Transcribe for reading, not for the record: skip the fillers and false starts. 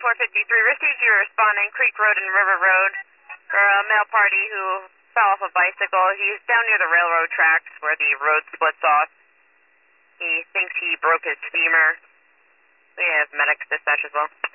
453, received your responding Creek Road and River Road for a male party who fell off a bicycle. He's down near the railroad tracks where the road splits off. He thinks he broke his femur. We have medics dispatch as well.